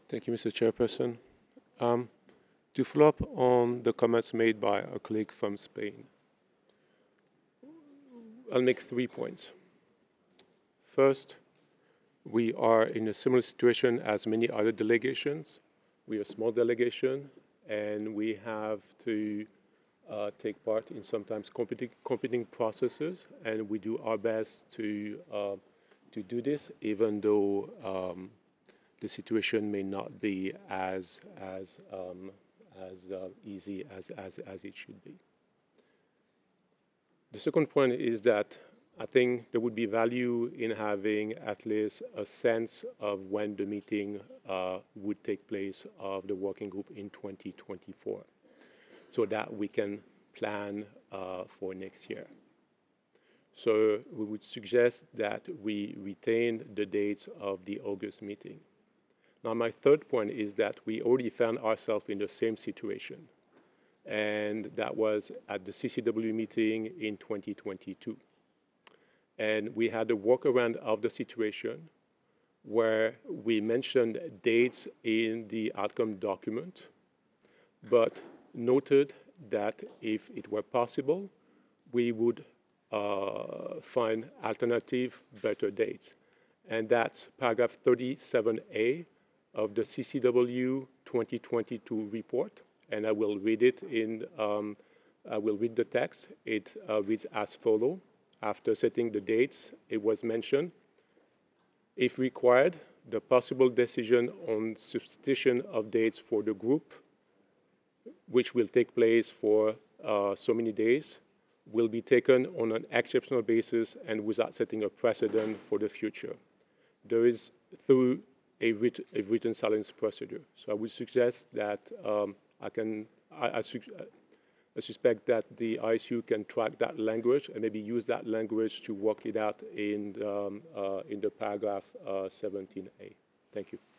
Thank you, Mr. Chairperson. Um, to follow up on the comments made by a colleague from Spain, I'll make 3 points. First, we are in a similar situation as many other delegations. We are a small delegation, and we have to take part in sometimes competing processes, and we do our best to do this, even though the situation may not be as easy as it should be. The second point is that I think there would be value in having at least a sense of when the meeting would take place of the working group in 2024, so that we can plan for next year. So we would suggest that we retain the dates of the August meeting. Now, my third point is that we already found ourselves in the same situation, and that was at the CCW meeting in 2022. And we had a workaround of the situation where we mentioned dates in the outcome document, but noted that if it were possible, we would find alternative, better dates. And that's paragraph 37A of the CCW 2022 report. And I will read it I will read the text. It reads as follows. After setting the dates, it was mentioned, if required, the possible decision on substitution of dates for the group, which will take place for so many days, will be taken on an exceptional basis and without setting a precedent for the future. There is through a written silence procedure. So I would suggest that I suspect that the ISU can track that language and maybe use that language to work it out in the paragraph 17A. Thank you.